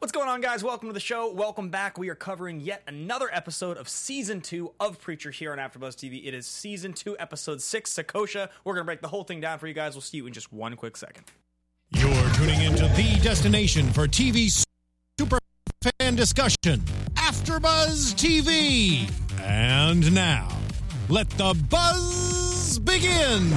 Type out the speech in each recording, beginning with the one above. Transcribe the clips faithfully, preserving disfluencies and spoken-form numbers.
What's going on, guys? Welcome to the show. Welcome back. We are covering yet another episode of Season two of Preacher here on AfterBuzz T V. It is Season two, Episode six, Sakosha. We're going to break the whole thing down for you guys. We'll see you in just one quick second. You're tuning into the destination for T V super fan discussion, AfterBuzz T V. And now, let the buzz begin.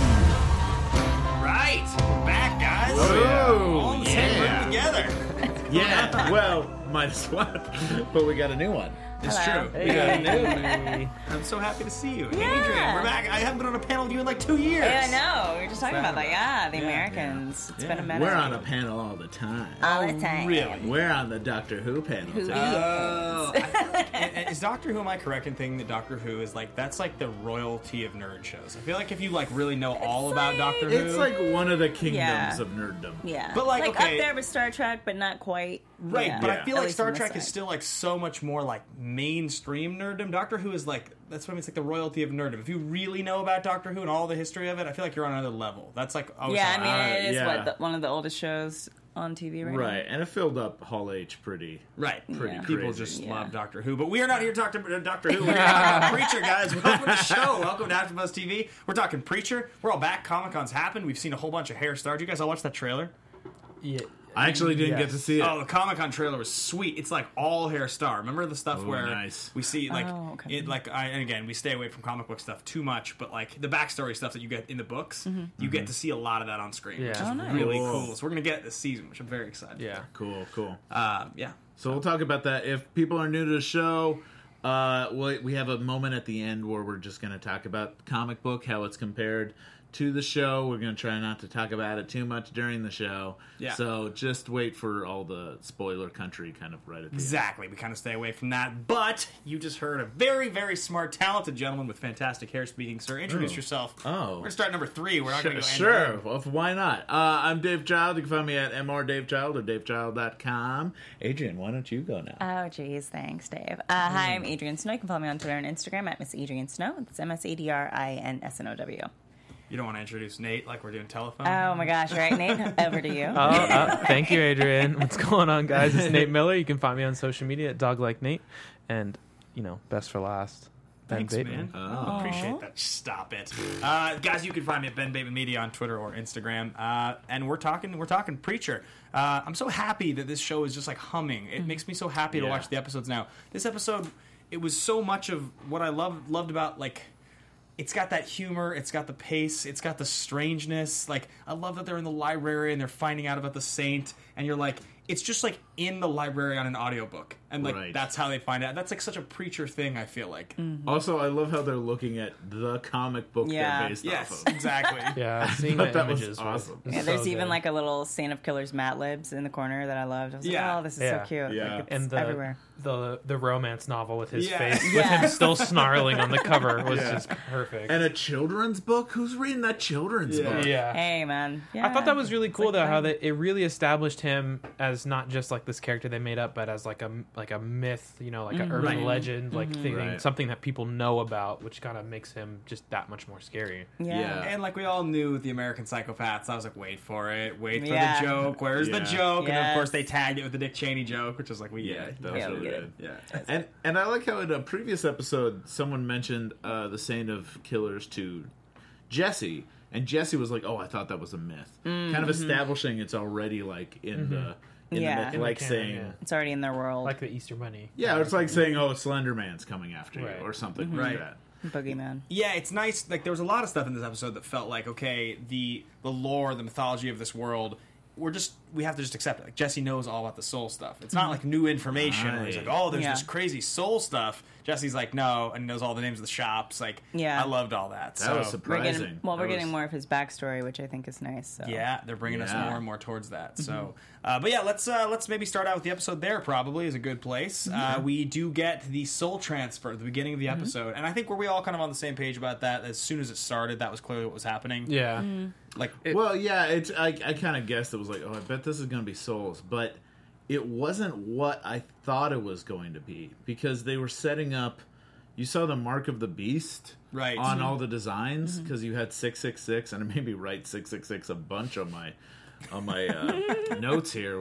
Right. We're back, guys. Oh, All in the same room together. Yeah, well, minus one, but we got a new one. It's Hello. true. We got a new I'm so happy to see you. Yeah. Adrian, we're back. I haven't been on a panel with you in like two years. Yeah, I know. We were just talking about that. Yeah, the Yeah. Americans. It's Yeah. been a minute. We're on a panel all the time. all the time. Really? We're on the Doctor Who panel. Who too. Oh, I- and- and is Doctor Who, am I correct in thinking that Doctor Who is like, that's like the royalty of nerd shows? I feel like if you like really know all about like- Doctor Who. It's like one of the kingdoms Yeah. of nerddom. Yeah. But, like, okay. up there with Star Trek, but not quite. Right, Yeah. but Yeah. I feel At like least Star on this Trek is side. still like so much more like mainstream nerddom. Doctor Who is like, that's what I mean, it's like the royalty of nerddom. If you really know about Doctor Who and all the history of it, I feel like you're on another level. That's like, always Yeah, I how mean, Uh, it is yeah. what the, one of the oldest shows on T V right, Right, and it filled up Hall H pretty. Right. Pretty Yeah. People crazy. just Yeah. love Doctor Who, but we are not here to talk to Doctor Who. We're here to talk about Preacher, guys. Welcome to the show. Welcome to AfterBuzz T V. We're talking Preacher. We're all back. Comic-Con's happened. We've seen a whole bunch of hair stars. You guys all watch that trailer? Yeah. I actually didn't Yes. get to see it. Oh, the Comic-Con trailer was sweet. It's like all hair star. Remember the stuff Oh, where nice. we see like Oh, okay. it like I and again, we stay away from comic book stuff too much, but like the backstory stuff that you get in the books, you get to see a lot of that on screen, which Yeah. is Oh, nice. really Cool. cool. So we're going to get it this season, which I'm very excited. Yeah. Cool, cool. Um, yeah. So we'll talk about that. If people are new to the show, uh, we we have a moment at the end where we're just going to talk about the comic book, how it's compared to the show. We're going to try not to talk about it too much during the show. Yeah. So just wait for all the spoiler country kind of right at the Exactly. We kind of stay away from that. But you just heard a very, very smart, talented gentleman with fantastic hair speaking. Sir, introduce Oh. yourself. Oh. We're going to start number three. We're not end. going to Sure, go end sure. Well, why not? Uh, I'm Dave Child. You can find me at m r dave child or dave child dot com. Adrian, why don't you go now? Oh, geez. Thanks, Dave. Uh, Hi, I'm Adrian Snow. You can follow me on Twitter and Instagram at Miss Adrian Snow. It's M S A D R I N S N O W. You don't want to introduce Nate like we're doing telephone? Oh, my gosh. Right, Nate? Over to you. Oh, uh, thank you, Adrian. What's going on, guys? It's Nate Miller. You can find me on social media at Dog Like Nate, and you know, best for last. Ben Thanks, Bateman. man. Oh. Appreciate that. Stop it, uh, guys. You can find me at Ben Bateman Media on Twitter or Instagram, uh, and we're talking. We're talking Preacher. Uh, I'm so happy that this show is just like humming. It makes me so happy to Yeah. watch the episodes now. This episode, it was so much of what I loved loved about like. It's got that humor, it's got the pace, it's got the strangeness. Like, I love that they're in the library and they're finding out about the saint, and you're like, it's just like in the library on an audiobook. And like Right. that's how they find out. That's like such a Preacher thing, I feel like. Also, I love how they're looking at the comic book Yeah. they're based Yes, off of. exactly. Yeah, seeing thought the that was images awesome. was Yeah, so there's even good. like a little Stand Up Killers Matt Libs in the corner that I loved. I was Yeah. like, oh, this is Yeah. so cute. Yeah. Like, it's and the everywhere. the the romance novel with his Yeah. face, with Yeah. him still snarling on the cover was Yeah. just perfect. And a children's book? Who's reading that children's Yeah. book? yeah. Hey, man. Yeah. I thought that was really It's cool like though, how fun. that it really established him as not just like this character they made up, but as like a like a myth, you know, like an urban Right. legend, like thing, Right. something that people know about, which kind of makes him just that much more scary. Yeah. Yeah. And like we all knew with the American Psychopaths, I was like, wait for it, wait for Yeah. the joke. Where's the Yeah. joke? And then, of Yes. course they tagged it with the Dick Cheney joke, which was like, we Yeah, get it. that was Yeah, we really get good. Yeah. And and I like how in a previous episode someone mentioned uh, the Saint of Killers to Jesse, and Jesse was like, "Oh, I thought that was a myth," kind of establishing it's already like in the in Yeah. the myth, In the like canon, saying, yeah. It's already in their world. Like the Easter Bunny. yeah, it's like saying, "Oh, Slender Man's coming after you," Right. or something Right. like that. Boogeyman. Yeah, it's nice. Like there was a lot of stuff in this episode that felt like, okay, the the lore, the mythology of this world, we're just we have to just accept it. Like Jesse knows all about the soul stuff. It's not like new information. Where he's like, Right. oh, there's Yeah. this crazy soul stuff. Jesse's like, no, and knows all the names of the shops. Like, Yeah. I loved all that. That so, was We're surprising. getting, well, we're That getting was- more of his backstory, which I think is nice. So. Yeah, they're bringing us Yeah. more and more towards that. So, uh, but yeah, let's uh, let's maybe start out with the episode. There probably is a good place. Uh, we do get the soul transfer at the beginning of the episode, and I think were we all kind of on the same page about that? As soon as it started, that was clearly what was happening. Yeah. Like, Well, yeah, it's I, I kind of guessed it was like, oh, I bet this is going to be souls, but it wasn't what I thought it was going to be because they were setting up. You saw the mark of the beast Right. on Mhm. all the designs because you had six six six, and I maybe write six six six a bunch on my on my uh, notes here, which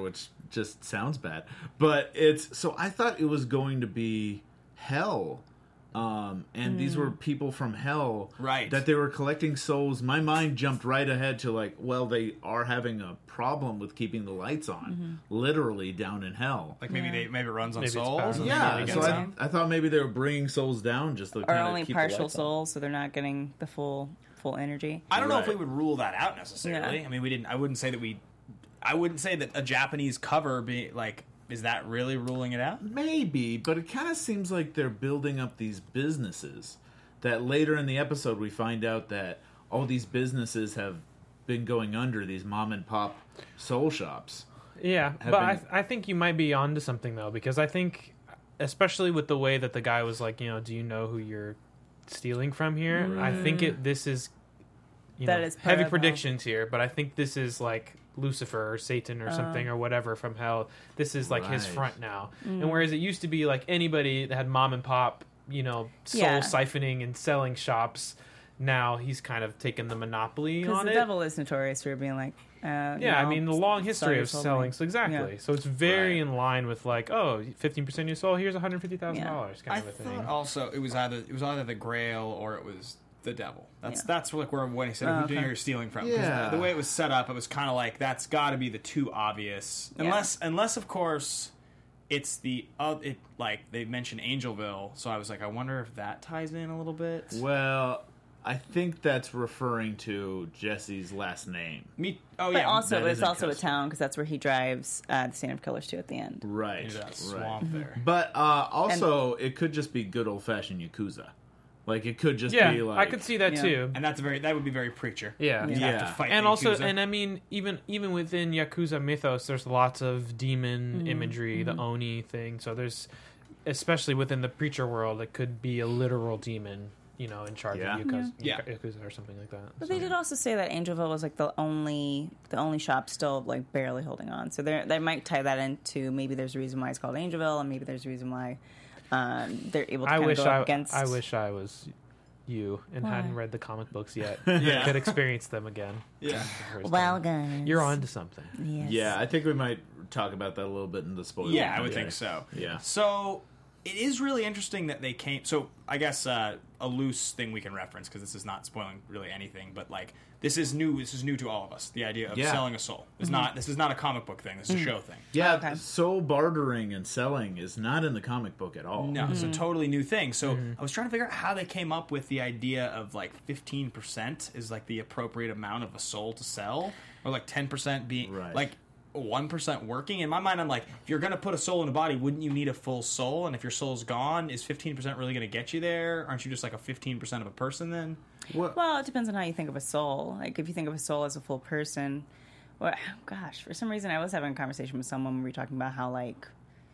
just sounds bad. But it's so I thought it was going to be hell. Um, and mm. these were people from hell, right? That they were collecting souls. My mind jumped right ahead to like, well, they are having a problem with keeping the lights on, mm-hmm. literally down in hell. Like maybe yeah. they maybe it runs on maybe souls. And yeah, so I, I thought maybe they were bringing souls down just to or kind of only keep partial the lights souls, on. so they're not getting the full full energy. I don't right. know if we would rule that out necessarily. Yeah. I mean, we didn't. I wouldn't say that we. I wouldn't say that a Japanese cover be like. Is that really ruling it out? Maybe, but it kind of seems like they're building up these businesses that later in the episode we find out that all these businesses have been going under, these mom and pop soul shops. Yeah, but been... I, th- I think you might be onto something, though, because I think, especially with the way that the guy was like, you know, do you know who you're stealing from here? Mm. I think it. this is, you that know, is heavy predictions here, but I think this is like Lucifer or Satan or uh, something or whatever from hell. This is like right. his front now. Mm. And whereas it used to be like anybody that had mom and pop, you know, soul yeah. siphoning and selling shops, now he's kind of taken the monopoly on the it. The devil is notorious for being like, uh, yeah, you know, I mean, the long history of selling. So exactly. Yeah. So it's very right. in line with like, oh, fifteen percent of your soul, here's one hundred fifty thousand dollars yeah. kind I of a thing. Thought also, it was either it was either the Grail or it was the devil. That's yeah. that's like where when he said oh, who okay. you're stealing from. Yeah. The, the way it was set up, it was kind of like that's got to be the too obvious. Yeah. Unless unless of course it's the uh, it like they mentioned Angelville, so I was like I wonder if that ties in a little bit. Well, I think that's referring to Jesse's last name. Me oh but yeah. also it's also custom. a town because that's where he drives uh, the Stand Up Killers to at the end. Right. Into that right. swamp there. But uh, also and, it could just be good old fashioned Yakuza. Like it could just yeah, be like I could see that yeah. too. And that's very that would be very Preacher. Yeah, You'd yeah. have to fight and the also, Yakuza. and I mean, even even within Yakuza mythos, there's lots of demon Mm-hmm. imagery, Mm-hmm. the Oni thing. So there's, especially within the Preacher world, it could be a literal demon, you know, in charge Yeah. of Yakuza, Yeah. Yakuza or something like that. But So- they did also say that Angelville was like the only the only shop still like barely holding on. So they they might tie that into maybe there's a reason why it's called Angelville, and maybe there's a reason why um, they're able to I kind wish of go I, up against. I wish I was you and Why? hadn't read the comic books yet. Yeah. Could experience them again. Yeah. Well, guys, You're on to something. Yes. Yeah, I think we might talk about that a little bit in the spoilers. Yeah, I would think so. Yeah. So it is really interesting that they came. So I guess uh, a loose thing we can reference because this is not spoiling really anything, but like this is new. This is new to all of us. The idea of Yeah. selling a soul is Mm-hmm. not. This is not a comic book thing. This is a show thing. Yeah, Okay. soul bartering and selling is not in the comic book at all. No, it's Mm-hmm. a totally new thing. So I was trying to figure out how they came up with the idea of like fifteen percent is like the appropriate amount of a soul to sell, or like ten percent being Right. like one percent working. In my mind, I'm like, if you're going to put a soul in a body, wouldn't you need a full soul? And if your soul's gone, is fifteen percent really going to get you there? Aren't you just like a fifteen percent of a person then? What? Well, it depends on how you think of a soul. Like if you think of a soul as a full person, well, gosh, for some reason I was having a conversation with someone where we were talking about how like,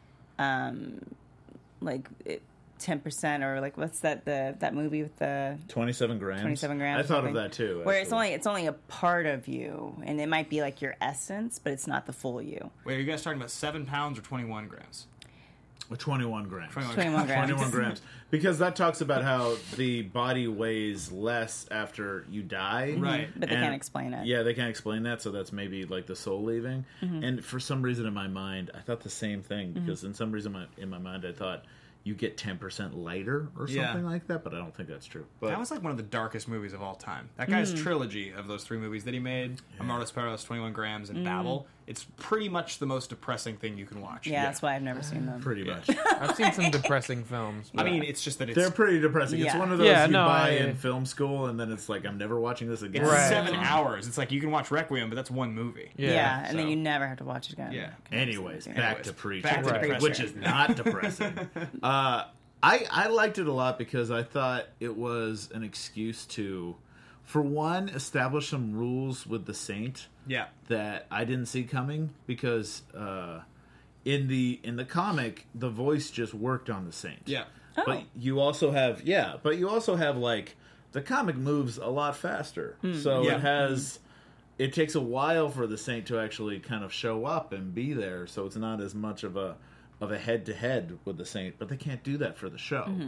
um, like ten percent or like what's that the that movie with the twenty-seven grams. twenty-seven grams. I thought something. of that too. Where it's actually. only it's only a part of you, and it might be like your essence, but it's not the full you. Wait, are you guys talking about seven pounds or twenty-one grams? twenty-one grams. twenty-one grams. twenty-one grams. Because that talks about how the body weighs less after you die. Right. But they And- can't explain it. Yeah, they can't explain that, so that's maybe like the soul leaving. And for some reason in my mind, I thought the same thing, because in some reason my, in my mind I thought you get ten percent lighter or Yeah. something like that, but I don't think that's true. But That was like one of the darkest movies of all time. That guy's trilogy of those three movies that he made, Amartys Perros, twenty-one grams, and Babel, it's pretty much the most depressing thing you can watch. Yeah, that's why I've never seen them. pretty Yeah. much. I've seen some depressing films. I but- mean, it's just that it's They're pretty depressing. It's Yeah. one of those Yeah, you no, buy I- in film school, and then it's like, I'm never watching this again. it's Right. seven hours. It's like you can watch Requiem, but that's one movie. Yeah, Yeah, and then so- you never have to watch it again. Yeah. Anyways, back Anyways, to Preacher, back to right. Preacher. which is not depressing. uh, I I liked it a lot because I thought it was an excuse to, for one, establish some rules with the Saint Yeah. that I didn't see coming. Because uh, in the in the comic, the voice just worked on the Saint. Yeah. Oh. But you also have yeah, but you also have like the comic moves a lot faster. So Yeah. it has it takes a while for the Saint to actually kind of show up and be there, so it's not as much of a of a head to head with the Saint, but they can't do that for the show.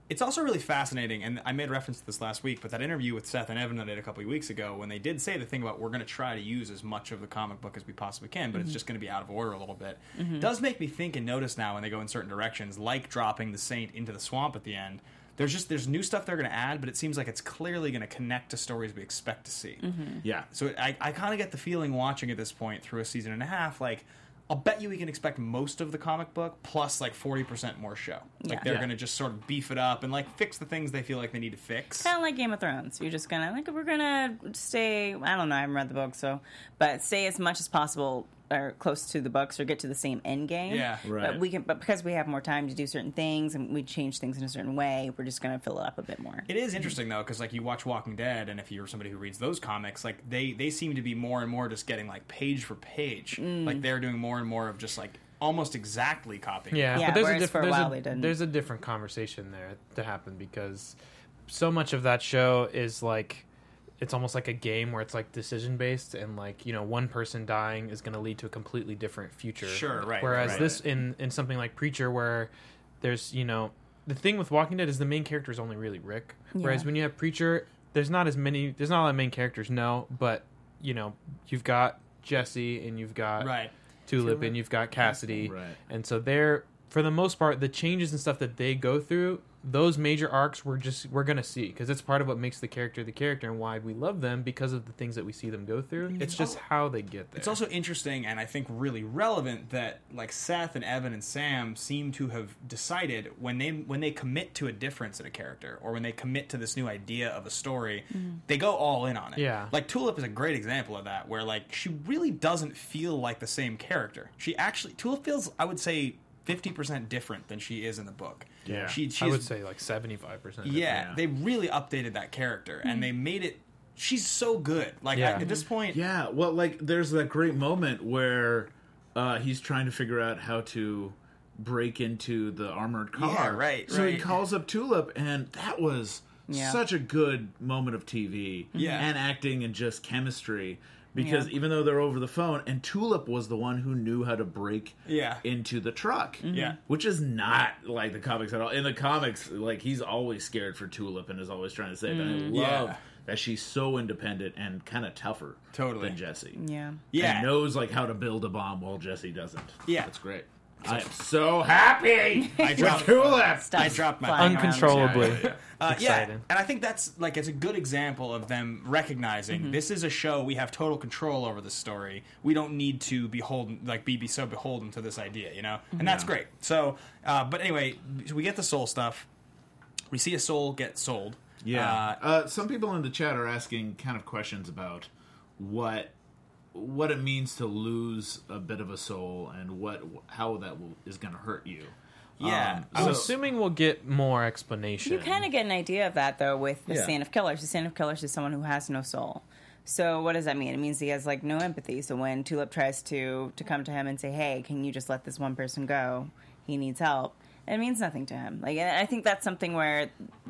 it's also really fascinating, and I made reference to this last week, but that interview with Seth and Evan I did a couple of weeks ago, when they did say the thing about we're going to try to use as much of the comic book as we possibly can, but mm-hmm. it's just going to be out of order a little bit, mm-hmm. does make me think and notice now when they go in certain directions, like dropping the Saint into the swamp at the end. There's just there's new stuff they're going to add, but it seems like it's clearly going to connect to stories we expect to see. Mm-hmm. Yeah. So I, I kind of get the feeling watching at this point through a season and a half, like, I'll bet you we can expect most of the comic book plus like forty percent more show. Like Yeah. they're Yeah. going to just sort of beef it up and like fix the things they feel like they need to fix. Kind of like Game of Thrones. You're just gonna like we're gonna stay. I don't know. I haven't read the book, so but stay as much as possible or close to the books or get to the same end game. Yeah. Right. But we can. But because we have more time to do certain things and we change things in a certain way, we're just gonna fill it up a bit more. It is interesting though, because like you watch Walking Dead, and if you're somebody who reads those comics, like they they seem to be more and more just getting like page for page. Mm. Like they're doing more and more of just like almost exactly copying. Yeah, Yeah, but there's a, whereas diff- for a there's, while a, they didn't. there's a different conversation there to happen because so much of that show is like it's almost like a game where it's like decision based and like you know one person dying is going to lead to a completely different future. Sure, right, Whereas right. this in in something like Preacher where there's you know the thing with Walking Dead is the main character is only really Rick. Whereas Yeah. when you have Preacher, there's not as many there's not a lot of main characters, no, but you know you've got Jesse and you've got Right. Tulip, Tulip. and you've got Cassidy, Right. and so they're for the most part the changes and stuff that they go through. Those major arcs we're just we're gonna see because it's part of what makes the character the character and why we love them because of the things that we see them go through. It's just how they get there. It's also interesting and I think really relevant that like Seth and Evan and Sam seem to have decided when they when they commit to a difference in a character or when they commit to this new idea of a story, they go all in on it. Yeah. Like Tulip is a great example of that, where like she really doesn't feel like the same character. She actually Tulip feels, I would say, fifty percent different than she is in the book. Yeah. She, she I is- would say like seventy-five percent. yeah, Yeah. they really updated that character and they made it. She's so good. Like Yeah. at this point, Yeah, well, like there's that great moment where uh, he's trying to figure out how to break into the armored car. Yeah, right, So he right. calls up Tulip, and that was Yeah. such a good moment of T V Yeah. and acting and just chemistry. Because Yeah. even though they're over the phone, and Tulip was the one who knew how to break Yeah. into the truck. Yeah. Which is not like the comics at all. In the comics, like he's always scared for Tulip and is always trying to save. And I love Yeah. that she's so independent and kind of tougher Totally. than Jesse. Yeah. Yeah. And knows like how to build a bomb while Jesse doesn't. Yeah. That's great. I am so happy. I with dropped- Tulip. Stuff I dropped my flying around. Uncontrollably. Uh, It's yeah, exciting. and I think that's like it's a good example of them recognizing this is a show we have total control over the story. We don't need to beholden like be, be so beholden to this idea, you know, and that's Yeah. great. So, uh, but anyway, so we get the soul stuff. We see a soul get sold. Yeah. Uh, Uh, some people in the chat are asking kind of questions about what what it means to lose a bit of a soul and what how that will, is going to hurt you. Yeah. Um, I'm so- assuming we'll get more explanation. You kind of get an idea of that though with the Yeah. Saint of Killers. The Saint of Killers is someone who has no soul. So what does that mean? It means he has like no empathy. So when Tulip tries to to come to him and say, "Hey, can you just let this one person go? He needs help." It means nothing to him. Like, and I think that's something where,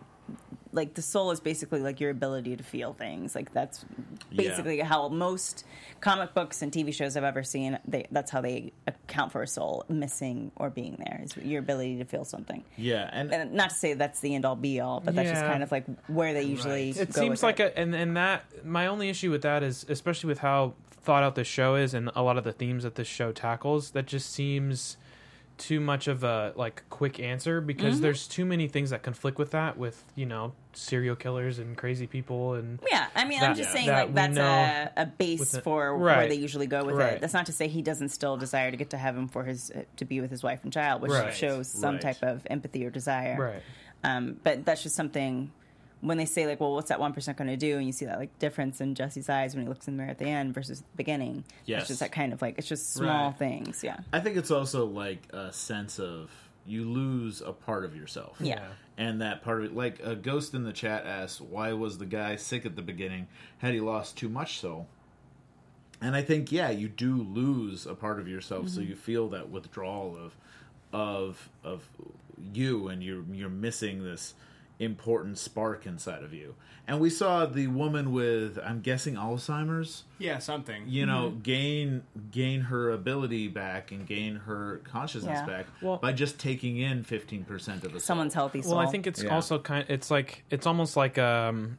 like, the soul is basically like your ability to feel things. Like that's basically how most comic books and T V shows I've ever seen. They, that's how they account for a soul missing or being there. Is your ability to feel something. Yeah, and And not to say that's the end all be all, but that's just Yeah. kind of like where they usually It go seems with like it. a and and that my only issue with that is especially with how thought out this show is and a lot of the themes that this show tackles, that just seems too much of a like quick answer because Mm-hmm. there's too many things that conflict with that, with you know serial killers and crazy people and Yeah, I mean, I'm that- just saying that like we that's know a, a base with the- for where Right. they usually go with Right. it. That's not to say he doesn't still desire to get to heaven for his uh, to be with his wife and child, which Right. shows some Right. type of empathy or desire. right. Um, but that's just something when they say like, well, what's that one percent going to do? And you see that like difference in Jesse's eyes when he looks in the mirror at the end versus the beginning. Yes. It's just that kind of like it's just small Right. things. Yeah. I think it's also like a sense of you lose a part of yourself. Yeah. And that part of it, like a ghost in the chat asked, why was the guy sick at the beginning? Had he lost too much soul? And I think, yeah, you do lose a part of yourself, so you feel that withdrawal of, of, of you, and you're you're missing this important spark inside of you. And we saw the woman with, I'm guessing, Alzheimer's, Yeah, something. you know, gain gain her ability back and gain her consciousness Yeah. back Well- by just taking in fifteen percent of the Someone's soul. healthy soul. Well, I think it's Yeah. also kind. It's like it's almost like um,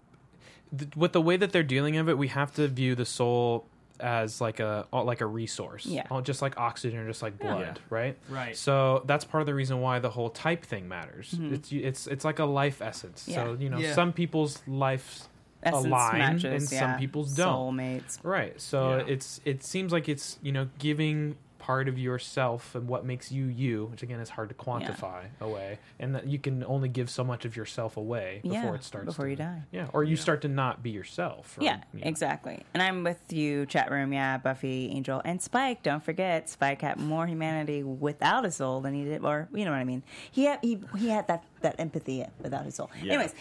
th- with the way that they're dealing of it, we have to view the soul as like a like a resource, Yeah. Oh, just like oxygen or just like blood, Yeah. right? Right. So that's part of the reason why the whole type thing matters. It's it's it's like a life essence. So Mm-hmm. Yeah. you know, Yeah. some people's lives Essence align matches, and some yeah. people's don't. Soulmates. Right. So Yeah. it's it seems like it's, you know, giving part of yourself and what makes you you, which again is hard to quantify away, and that you can only give so much of yourself away before Yeah, it starts before to, you die. Yeah, or you start to not be yourself. Or, Yeah, you know. exactly. And I'm with you, chat room. Yeah, Buffy, Angel, and Spike. Don't forget, Spike had more humanity without a soul than he did, or you know what I mean. He had he he had that that empathy without his soul. Yeah. Anyways,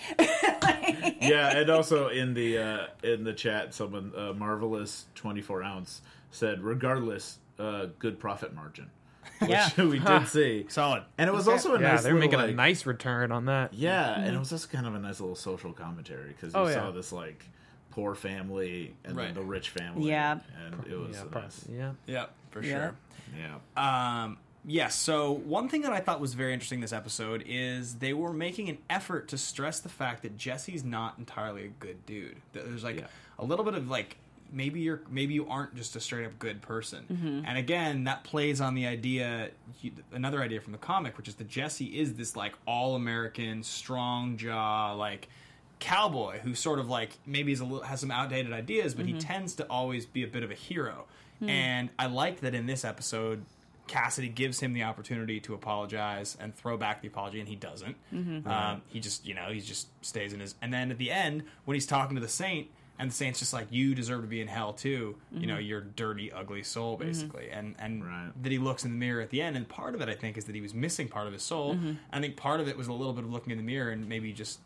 Yeah, and also in the uh, in the chat, someone uh, marvelous twenty-four ounce said, regardless, uh, good profit margin, which Yeah. we did see. Solid. And it was also a Yeah, nice they're little, making a like- nice return on that. Yeah, and it was also kind of a nice little social commentary because you Oh, saw yeah. this like poor family and Right. then the rich family. Yeah. and it was Yeah, a pro- nice. yeah. Yeah, for Yeah. sure. Yeah, Um, yes. So one thing that I thought was very interesting this episode is they were making an effort to stress the fact that Jesse's not entirely a good dude. That There's like Yeah. a little bit of like maybe you're maybe you aren't just a straight up good person. And again, that plays on the idea, another idea from the comic, which is that Jesse is this like all American, strong jaw, like cowboy who sort of like maybe is a little, has some outdated ideas, but he tends to always be a bit of a hero. And I liked that in this episode, Cassidy gives him the opportunity to apologize and throw back the apology, and he doesn't. Um, he just, you know, he just stays in his. And then at the end, when he's talking to the Saint, and the Saint's just like, "You deserve to be in hell too. You know, your dirty, ugly soul, basically." And and Right. that he looks in the mirror at the end, and part of it, I think, is that he was missing part of his soul. I think part of it was a little bit of looking in the mirror and maybe just,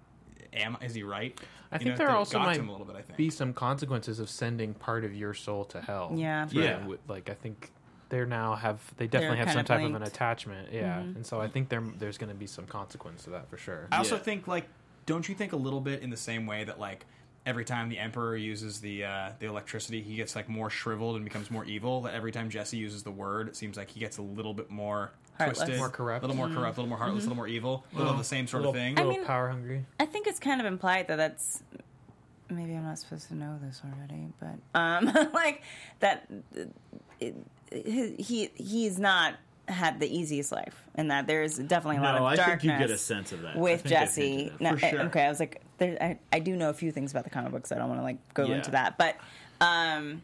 am is he right? I You think know, there that also got to might him a little bit, I think. be some consequences of sending part of your soul to hell. Yeah. For- Yeah. with- Like I think they now have they definitely have kind some of type of an linked. attachment. Yeah, and so I think there there's going to be some consequence to that for sure. I also Yeah. think, like, don't you think a little bit in the same way that, like, every time the Emperor uses the uh, the electricity, he gets, like, more shriveled and becomes more evil? That every time Jesse uses the word, it seems like he gets a little bit more Heartless. twisted. More corrupt. A little more corrupt, a little more heartless, a little more evil. A little of the same sort little, of thing. little I mean- power hungry. I think it's kind of implied that that's maybe I'm not supposed to know this already, but um, like that it, it, he he's not had the easiest life, and that there's definitely a lot no, of I darkness think you get a sense of that I with think they've Jesse. hinted at Now, that. For sure. Okay, I was like, there, I, I do know a few things about the comic books. So I don't want to like go Yeah. into that, but um,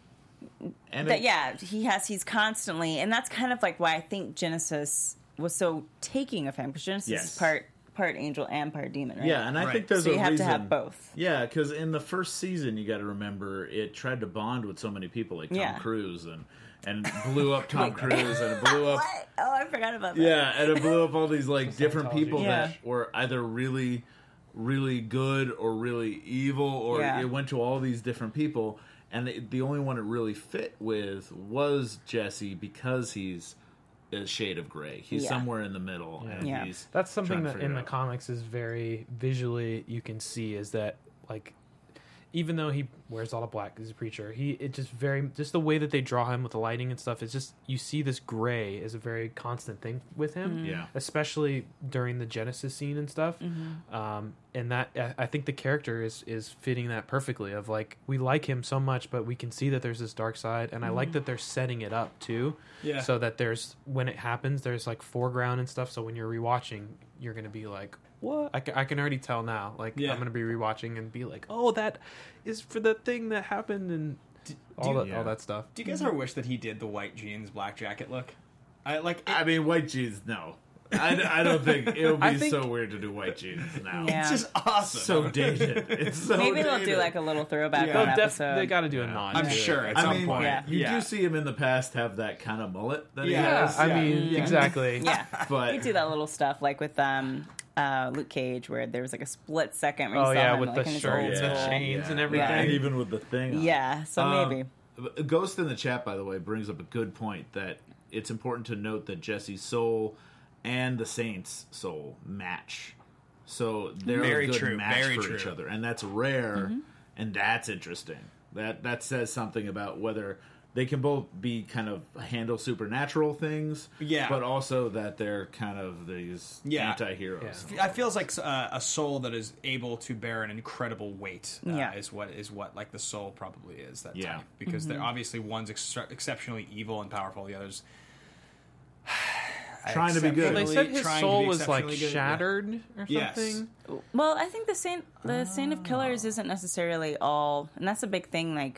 And that it- yeah, he has he's constantly, and that's kind of like why I think Genesis was so taking of him, because Genesis Yes. is part part angel and part demon, right? Yeah, and I Right. think there's So you a have to reason. have both. Yeah, because in the first season, you got to remember it tried to bond with so many people, like Tom Yeah. Cruise, and and blew up Tom Cruise, and it blew up. What? Oh, I forgot about that. Yeah, and it blew up all these like different Scientology. people Yeah. that were either really, really good or really evil, or Yeah. it went to all these different people, and the, the only one it really fit with was Jesse because he's a shade of gray. He's Yeah. somewhere in the middle, and Yeah. he's That's something trying to that figure in it the out. comics is very visually you can see is that like even though he wears all the black as a preacher, he it just very just the way that they draw him with the lighting and stuff is just you see this gray is a very constant thing with him. Mm-hmm. Yeah. Especially during the Genesis scene and stuff. Um, and that I- I think the character is is fitting that perfectly. Of like we like him so much, but we can see that there's this dark side, and I like that they're setting it up too. Yeah. So that there's when it happens, there's like foreground and stuff. So when you're rewatching, you're gonna be like, "What?" I can, I can already tell now. Like Yeah. I'm gonna be rewatching and be like, "Oh, that is for the thing that happened," and all do- that yeah. all that stuff. Do you guys ever wish that he did the white jeans, black jacket look? I like. It, I mean, white jeans, no. I, I don't think it would be I think- so weird to do white jeans now. Yeah. it's just awesome. So dated. It's so Maybe they'll dated. do like a little throwback Yeah. on They'll def- episode. they got to do a nod. I'm to it. sure at I some mean, point. Yeah. you Yeah. do see him in the past have that kind of mullet that Yeah. he Yeah, has. I Yeah. mean, Yeah. exactly. yeah. But We do that little stuff like with um uh Luke Cage where there was like a split second where you Oh saw yeah, him with like, the in his shirt old and the school. chains and Yeah. everything. Yeah. And even with the thing on. Yeah, so Um, maybe. Ghost in the chat, by the way, brings up a good point that it's important to note that Jesse's soul and the Saint's soul match So they're Very a good true, match very for true. each other, and that's rare, and that's interesting. That that says something about whether they can both be kind of handle supernatural things, Yeah. but also that they're kind of these Yeah. anti-heroes. It feels like uh, a soul that is able to bear an incredible weight. Uh, Yeah. is what is what like the soul probably is that Yeah. type because they're obviously one's ex- exceptionally evil and powerful, the other's Trying to be good. Well, they said his Trying to soul be was like exceptionally good, yeah. shattered or Yes. something. Well, I think the saint the saint of killers isn't necessarily all, and that's a big thing. Like,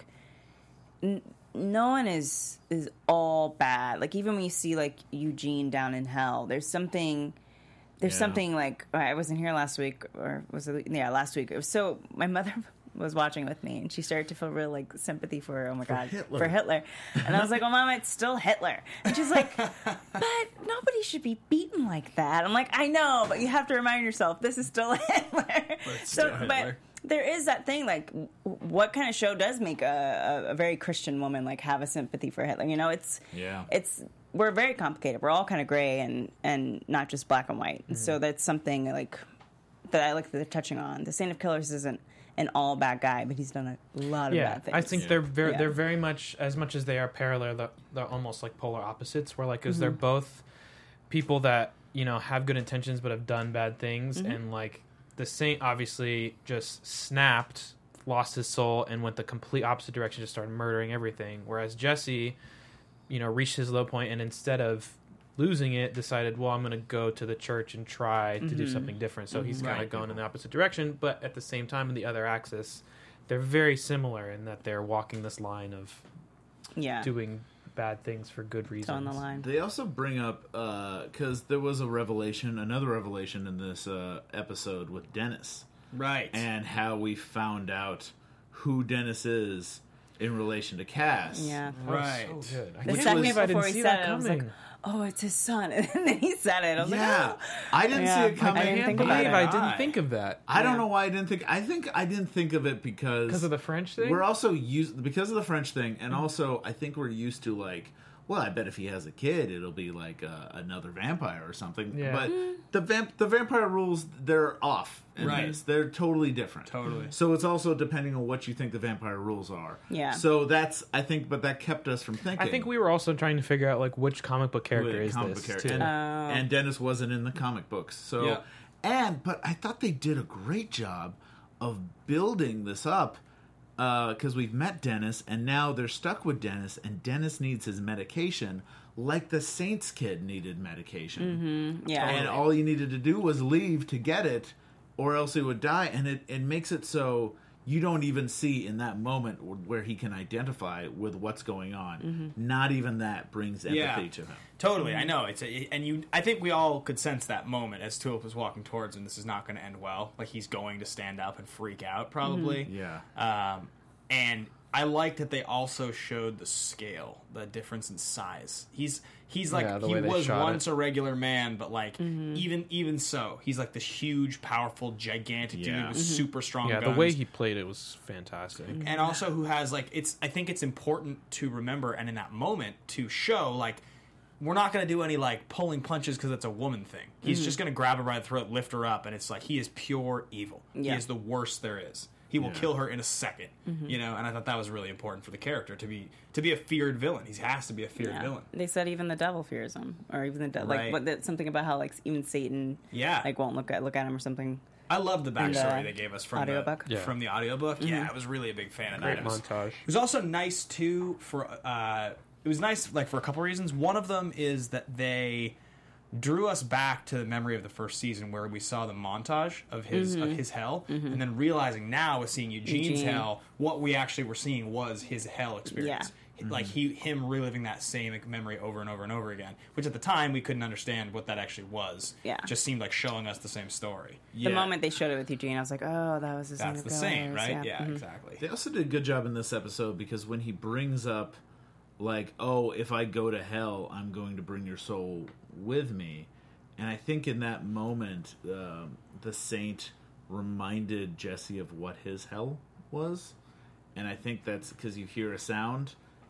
n- no one is is all bad. Like, even when you see like Eugene down in hell, there's something. There's Yeah. something like I wasn't here last week, or was it? Yeah, last week. It was so my mother was watching with me, and she started to feel real like sympathy for oh my god Hitler. for Hitler, and I was like, "Oh, Mama, it's still Hitler," and she's like, "But nobody should be beaten like that." I'm like, "I know, but you have to remind yourself this is still Hitler." it's so, still but Hitler. there is that thing like, w- what kind of show does make a, a, a very Christian woman like have a sympathy for Hitler? You know, it's Yeah. it's we're very complicated. We're all kind of gray and and not just black and white. And so that's something like that I like that they're touching on. The Saint of Killers isn't an all bad guy, but he's done a lot of Yeah, bad things. I think Yeah. they're very Yeah. they're very much as much as they are parallel. They're, they're almost like polar opposites. Where like, because they're both people that you know have good intentions but have done bad things, and like the Saint obviously just snapped, lost his soul, and went the complete opposite direction, just started murdering everything. Whereas Jesse, you know, reached his low point, and instead of losing it, decided, well, I'm going to go to the church and try to do something different. So he's kind Right. of going in the opposite direction, but at the same time, in the other axis, they're very similar in that they're walking this line of yeah, doing bad things for good reasons. on the line. They also bring up because there was a revelation, another revelation in this uh, episode with Dennis, Right. and how we found out who Dennis is in relation to Cass. Yeah. That was Right. so good. I The can't second believe I before didn't he see said that it, I was like, coming. "Oh, it's his son," and then he said it. I was Yeah, like, "Oh." I didn't Yeah, see it I I coming. didn't can't think about believe it. I didn't I- think of that. I don't Yeah. know why I didn't think. I think I didn't think of it because Because of the French thing? We're also used because of the French thing, Mm-hmm. and also I think we're used to like. Well, I bet if he has a kid, it'll be like uh, another vampire or something. Yeah. But Mm. the vamp the vampire rules, they're off. in Right. this. They're totally different. Totally. So it's also depending on what you think the vampire rules are. Yeah. So that's I think, but that kept us from thinking. I think we were also trying to figure out like which comic book character With is comic this book character. too. And, Oh. and Dennis wasn't in the comic books. So Yeah. and but I thought they did a great job of building this up because we've met Dennis and now they're stuck with Dennis and Dennis needs his medication like the Saints kid needed medication. Yeah. And all he needed to do was leave to get it or else he would die. And it, it makes it so you don't even see in that moment where he can identify with what's going on. Not even that brings empathy Yeah. to him. Totally, I know it's a, and you. I think we all could sense that moment as Tulip was walking towards him. This is not going to end well. Like he's going to stand up and freak out, probably. Yeah. Um, and I like that they also showed the scale, the difference in size. He's he's like Yeah, the he way they was shot once it. a regular man, but like even even so, he's like this huge, powerful, gigantic dude Yeah. with super strong. Yeah, the guns. way he played it was fantastic. and also who has like it's I think it's important to remember and in that moment to show like we're not going to do any like pulling punches because it's a woman thing. He's just going to grab her by the throat, lift her up, and it's like he is pure evil. Yeah. He is the worst there is. He will Yeah. kill her in a second, you know. And I thought that was really important for the character to be to be a feared villain. He has to be a feared Yeah. villain. They said even the devil fears him, or even the de- Right. like what the, something about how like even Satan Yeah. like won't look at look at him or something. I love the backstory the they gave us from audiobook? the Yeah. from the audiobook. Yeah, I was really a big fan of Great that. It was- montage. It was also nice too for uh, it was nice like for a couple reasons. One of them is that they drew us back to the memory of the first season where we saw the montage of his of his hell, and then realizing now with seeing Eugene's Eugene. hell, what we actually were seeing was his hell experience. Like he him reliving that same memory over and over and over again, which at the time we couldn't understand what that actually was. Yeah. Just seemed like showing us the same story. The moment they showed it with Eugene, I was like, oh, that was the That's the same, right? Yeah, exactly. They also did a good job in this episode because when he brings up, like, oh, if I go to hell, I'm going to bring your soul with me. And I think in that moment, um, the saint reminded Jesse of what his hell was. And I think that's because you hear a sound.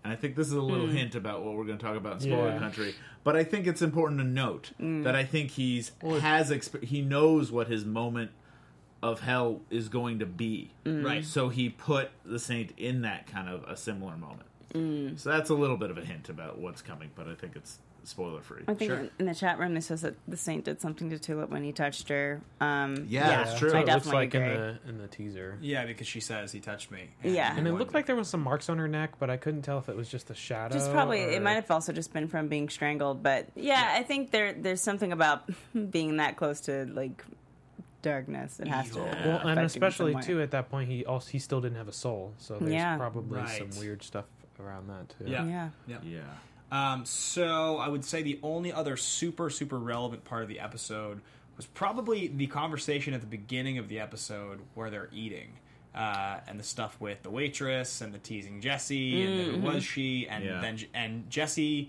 and I think this is a little hint about what we're going to talk about in spoiler Yeah. country. But I think it's important to note that I think he's has exp- he knows what his moment of hell is going to be. Right. So he put the Saint in that kind of a similar moment. So that's a little bit of a hint about what's coming, but I think it's spoiler free. I think Sure. in the chat room, this says that the Saint did something to Tulip when he touched her. Um, Yeah, yeah, that's true. That's I what it looks definitely like in agree. the in the teaser. Yeah, because she says he touched me. Yeah. And it one- looked like there was some marks on her neck, but I couldn't tell if it was just a shadow. Just probably, or... it might have also just been from being strangled. But yeah, I think there there's something about being that close to like darkness. It has to. Evil. Well, affect and him in especially some way. too at that point, he also he still didn't have a soul, so there's Yeah. probably Right. some weird stuff around that too. Yeah. Yeah. Yep. Yeah. Um, so I would say the only other super, super relevant part of the episode was probably the conversation at the beginning of the episode where they're eating. Uh, and the stuff with the waitress and the teasing Jesse and then who was she and Yeah. then and Jesse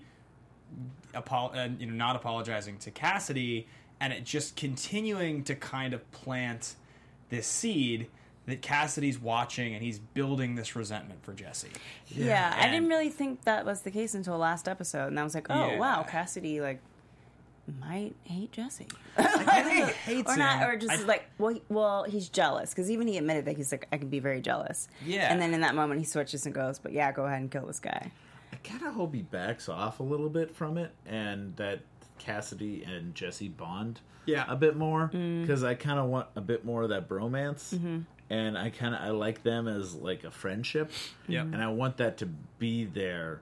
apo- uh, you know not apologizing to Cassidy and it just continuing to kind of plant this seed that Cassidy's watching and he's building this resentment for Jesse. Yeah, I And- didn't really think that was the case until last episode, and I was like, oh Yeah. wow, Cassidy like might hate Jesse. I think he hates or not, him. or just I- like, well, he, well, he's jealous because even he admitted that he's like, I can be very jealous. Yeah. And then in that moment, he switches and goes, but yeah, go ahead and kill this guy. I kind of hope he backs off a little bit from it and that Cassidy and Jesse bond Yeah. a bit more because I kind of want a bit more of that bromance and I kind of I like them as like a friendship Yep. and I want that to be there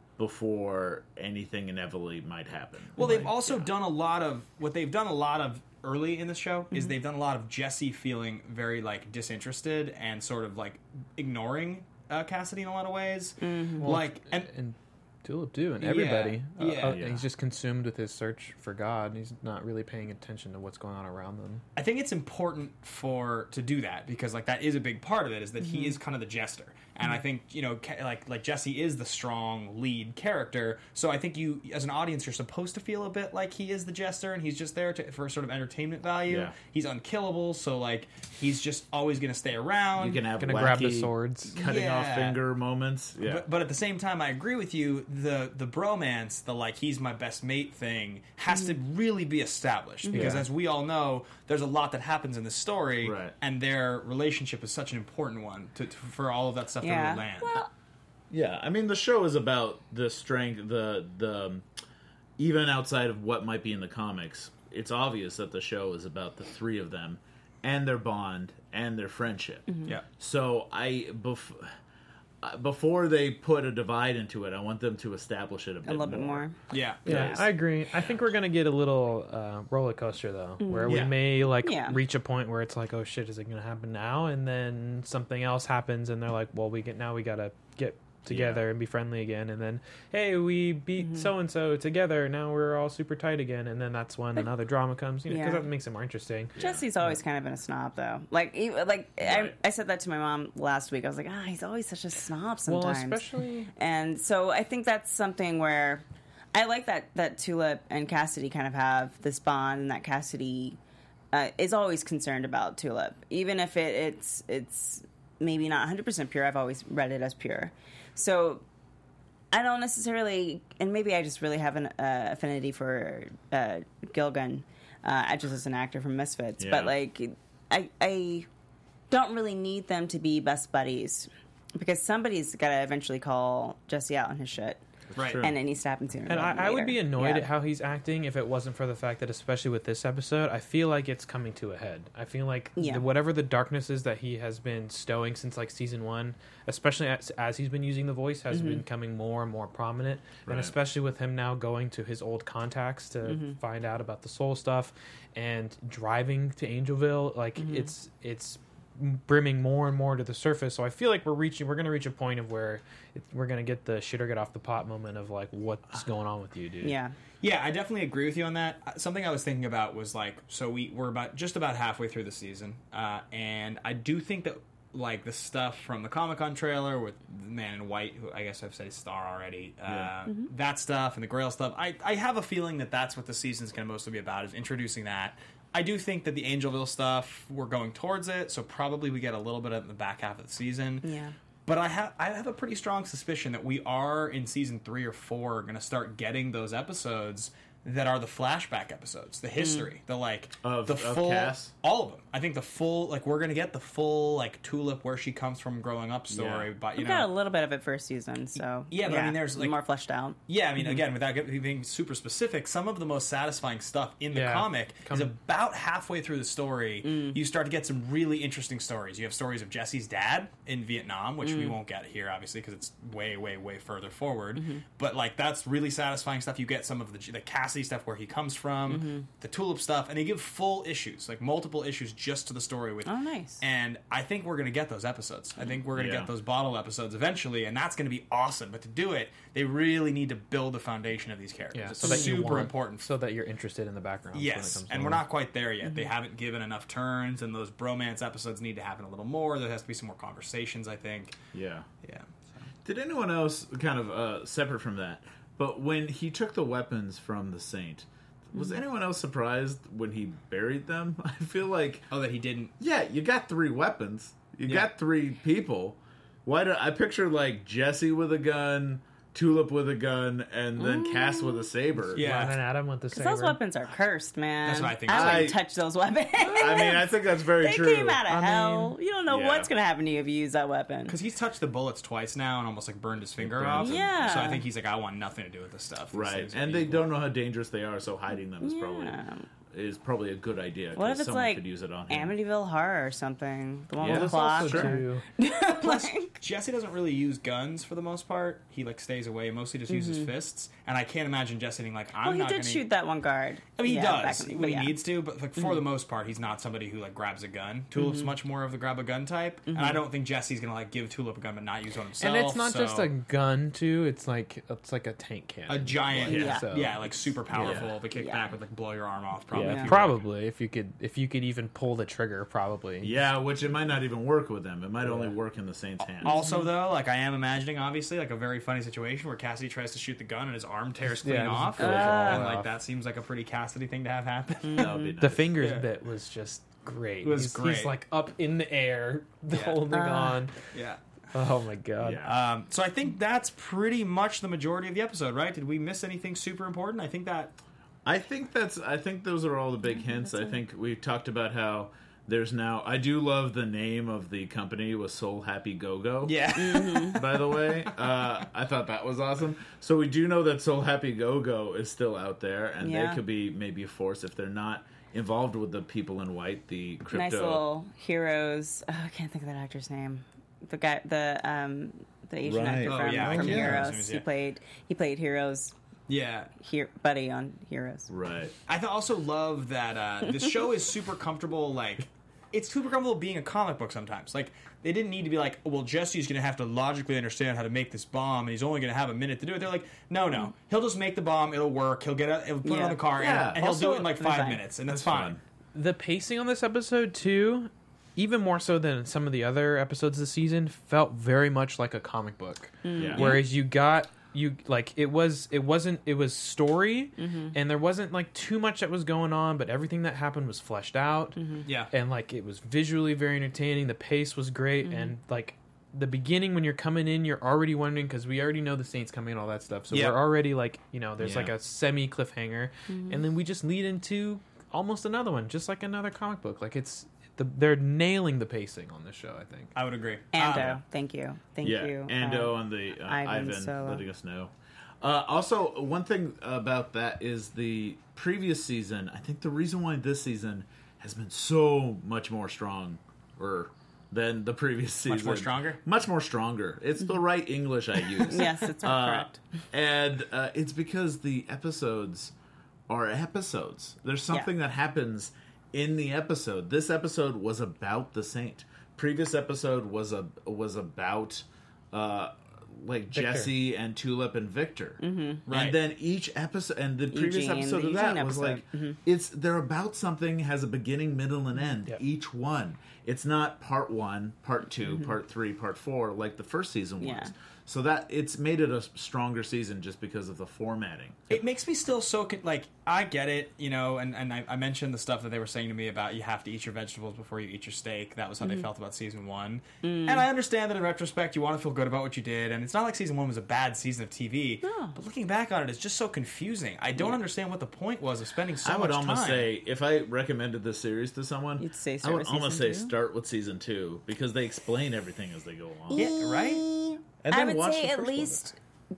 before anything inevitably might happen. Well, they've Like, also yeah. done a lot of what they've done a lot of early in the show is they've done a lot of Jesse feeling very like disinterested and sort of like ignoring uh, Cassidy in a lot of ways. Like and and Tulip too, and everybody. Yeah, Uh, yeah. uh, Yeah. He's just consumed with his search for God. He's not really paying attention to what's going on around them. I think it's important for to do that because like that is a big part of it is that he is kind of the jester. And I think, you know, ca- like like Jesse is the strong lead character. So I think you, as an audience, you're supposed to feel a bit like he is the jester and he's just there to, for sort of entertainment value. Yeah. He's unkillable, so like he's just always going to stay around. You can have Gonna wacky grab the swords. cutting off Yeah. finger moments. Yeah. But, but at the same time, I agree with you. The the bromance, the like he's my best mate thing, has to really be established because, Yeah. as we all know, there's a lot that happens in the story, Right. and their relationship is such an important one to, to for all of that stuff to Yeah. really land. Well, Yeah, I mean the show is about the strength, the the um, even outside of what might be in the comics, it's obvious that the show is about the three of them and their bond and their friendship. yeah, So I bef- uh, before they put a divide into it, I want them to establish it a bit a little bit more. yeah, Yeah, Yes. I agree. I think we're gonna get a little uh, roller coaster though, where we Yeah. may like Yeah. reach a point where it's like, oh shit, is it gonna happen now? And then something else happens, and they're like, well, we get now we gotta get together Yeah. and be friendly again. And then, hey, we beat so and so together. Now we're all super tight again. And then that's when another drama comes. You know, because Yeah. that makes it more interesting. Jesse's always kind of been a snob, though. Like, he, like Right. I, I said that to my mom last week. I was like, ah, he's always such a snob sometimes. Well, especially And so I think that's something where I like that that Tulip and Cassidy kind of have this bond, and that Cassidy uh, is always concerned about Tulip, even if it, it's it's maybe not one hundred percent pure. I've always read it as pure. So I don't necessarily, and maybe I just really have an uh, affinity for uh, Gilgun, uh, just as an actor from Misfits. Yeah. But like, I I don't really need them to be best buddies because somebody's got to eventually call Jesse out on his shit, right. true. and it needs to happen sooner. And rather than I, I would later. be annoyed Yeah. at how he's acting if it wasn't for the fact that, especially with this episode, I feel like it's coming to a head. I feel like Yeah. the, whatever the darkness is that he has been stowing since like season one, especially as, as he's been using the voice, has Mm-hmm. been becoming more and more prominent. Right. And especially with him now going to his old contacts to Mm-hmm. find out about the soul stuff and driving to Angelville, like Mm-hmm. it's it's brimming more and more to the surface. So I feel like we're reaching, we're going to reach a point of where it, we're going to get the shit or get off the pot moment of like, what's going on with you, dude? Yeah. Yeah, I definitely agree with you on that. Uh, Something I was thinking about was like, so we we're about just about halfway through the season, uh, and I do think that like the stuff from the Comic-Con trailer with the Man in White, who I guess I've said is Star already, uh, Yeah. that stuff and the Grail stuff. I I have a feeling that that's what the season's going to mostly be about, is introducing that. I do think that the Angelville stuff, we're going towards it, so probably we get a little bit of it in the back half of the season. Yeah. But I have I have a pretty strong suspicion that we are in season three or four going to start getting those episodes that are the flashback episodes, the history, the like Of- the of full, Cass? all of them. I think the full like we're going to get the full like Tulip where she comes from growing up story. Yeah. But you We know, got a little bit of it first season, so Yeah, but I mean, there's, like- more fleshed out. yeah, I mean, again, without get- being super specific, some of the most satisfying stuff in the Yeah. comic Come- is about halfway through the story. Mm. You start to get some really interesting stories. You have stories of Jesse's dad in Vietnam, which Mm. we won't get here, obviously, because it's way, way, way further forward. Mm-hmm. But like, that's really satisfying stuff. You get some of the, the Cassidy stuff where he comes from, Mm-hmm. the Tulip stuff, and they give full issues, like multiple issues, just to the story with. Oh, nice. And I think we're going to get those episodes. I think we're going to Yeah. get those bottle episodes eventually, and that's going to be awesome. But to do it, they really need to build the foundation of these characters. Yeah, It's so that you super want- important. so that you're interested in the background. when it Yes, comes and along. we're not quite there yet. They haven't given enough turns, and those bromance episodes need to happen a little more. There has to be some more conversations, I think. Yeah. Yeah. Did anyone else kind of uh, separate from that? But when he took the weapons from the Saint, was anyone else surprised when he buried them? I feel like, Oh, that he didn't. yeah, you got three weapons, you Yeah. got three people. Why do I picture like Jesse with a gun, Tulip with a gun, and then Cass with a saber? Yeah. And then Adam with the Because saber. those weapons are cursed, man. That's what I think. I wouldn't I- touch those weapons. I mean, I think that's very they true. came out of I hell. mean, You don't know yeah. what's going to happen to you if you use that weapon. Because he's touched the bullets twice now and almost like burned his finger burned off. them. Yeah. So I think he's like, I want nothing to do with this stuff. These Right, things are and they evil. don't know how dangerous they are, so hiding them is probably Yeah. is probably a good idea. What 'cause if it's someone like could use it on him. Amityville Horror or something? The one Yeah. with the Well, clock. that's also too. Plus, Jesse doesn't really use guns for the most part. He like stays away. Mostly just uses fists. And I can't imagine Jesse being like, I'm Well, he not did going to shoot that one guard. I mean, he Yeah, does back in- when but he yeah. needs to, but like for the most part, he's not somebody who like grabs a gun. Tulip's much more of the grab a gun type, and I don't think Jesse's gonna like give Tulip a gun but not use one himself. And it's not so- just a gun too. It's like it's like a tank cannon. a giant, Yeah. yeah, So- like super powerful. Yeah. The kickback Yeah. would like blow your arm off. Probably, Yeah, if you were- probably if you could if you could even pull the trigger, probably. Yeah, which it might not even work with them. It might only work in the Saints' hands. Also, though, like I am imagining, obviously, like a very funny situation where Cassidy tries to shoot the gun and his arm tears clean Yeah, just off, goes all and like off. that seems like a pretty Cassidy thing to have happen. That would be nice. The fingers Yeah. bit was just great. It was he's, great. He's like up in the air, Yeah. holding on. yeah. Oh my god. Yeah. Um, so I think that's pretty much the majority of the episode, right? Did we miss anything super important? I think that. I think that's. I think those are all the big hints. I think we talked about how there's now. I do love the name of the company was Soul Happy Go Go. Yeah. By the way, uh, I thought that was awesome. So we do know that Soul Happy Go Go is still out there, and Yeah. they could be maybe a force if they're not involved with the people in white. The crypto. Nice little heroes. Oh, I can't think of that actor's name. The guy, the um, the Asian Right. actor Oh, from, yeah, I from can't remember his Heroes. name, He yeah. played he played Heroes. yeah. Here, Buddy on Heroes. Right. I th- also love that uh, this show is super comfortable. Like, it's super comfortable being a comic book sometimes. Like, they didn't need to be like, well, Jesse's going to have to logically understand how to make this bomb, and he's only going to have a minute to do it. They're like, no, no, he'll just make the bomb. It'll work. He'll get it. He'll put it Yeah. on the car, Yeah. and, and he'll do Also, it in like it'll be five fine. minutes, and that's, That's fine. fun. The pacing on this episode too, even more so than some of the other episodes this season, felt very much like a comic book. Yeah. Whereas you got you like it was it wasn't it was story and there wasn't like too much that was going on, but everything that happened was fleshed out. Yeah. And like it was visually very entertaining, the pace was great, and like the beginning when you're coming in you're already wondering because we already know the Saints coming and all that stuff, so Yeah. we're already like, you know, there's Yeah. like a semi cliffhanger, and then we just lead into almost another one, just like another comic book. Like it's the, they're nailing the pacing on this show, I think. I would agree. Ando, Um, thank you, thank yeah, you. Ando Uh, on the uh, Ivan Ivan, Solo. letting us know. Uh, also, one thing about that is the previous season. I think the reason why this season has been so much more strong, or than the previous season, Much more stronger? much more stronger. It's the right English I use. yes, it's Uh, correct. and uh, it's because the episodes are episodes. There's something that happens in the episode. This episode was about the Saint. Previous episode was a was about uh, like Victor. Jesse and Tulip and Victor. Mm-hmm. Right. And then each episode and the previous Eugene, episode the of that Eugene was episode. like it's they're about something, has a beginning, middle, and end. Yep. Each one. It's not part one, part 2 part three, part four like the first season was. Yeah. So that it's made it a stronger season just because of the formatting. It makes me still so con- like I get it, you know, and, and I, I mentioned the stuff that they were saying to me about you have to eat your vegetables before you eat your steak. That was how Mm-hmm. they felt about season one, Mm. and I understand that in retrospect you want to feel good about what you did, and it's not like season one was a bad season of T V. No. But looking back on it, it's just so confusing. I don't understand what the point was of spending so I would much almost time. say if I recommended this series to someone, You'd say I start would with almost season say two? start with season two because they explain everything as they go along. Yeah, right? And I then would watch say the at first one. least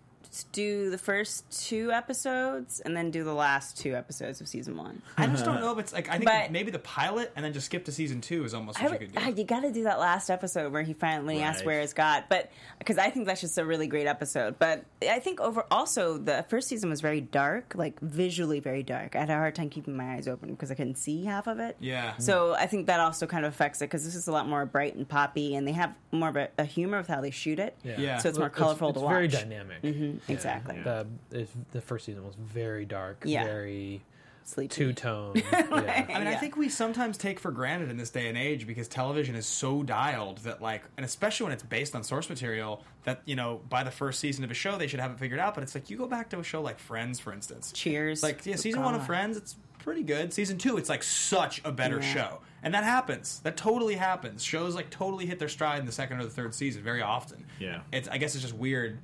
do the first two episodes and then do the last two episodes of season one. I just don't know if it's like I think But- maybe the pilot and then just skip to season two is almost I what would, you could do. ah, you got to do that last episode where he finally asks Right. where it's got, but because I think that's just a really great episode. But I think over also the first season was very dark, like visually very dark. I had a hard time keeping my eyes open because I couldn't see half of it. Yeah. So I think that also kind of affects it because this is a lot more bright and poppy, and they have more of a, a humor with how they shoot it. Yeah. So it's more colorful it's to watch. very dynamic. Mm-hmm, exactly. The it's, the first season was very dark, Yeah. very Sleepy. two tone. Yeah. I mean, I Yeah. think we sometimes take for granted in this day and age because television is so dialed that, like, and especially when it's based on source material, that, you know, by the first season of a show, they should have it figured out. But it's like, you go back to a show like Friends, for instance. Cheers. Like, yeah, Oh, season one of God. Friends, it's pretty good. Season two, it's like such a better Yeah. show. And that happens. That totally happens. Shows, like, totally hit their stride in the second or the third season very often. Yeah. It's, I guess it's just weird.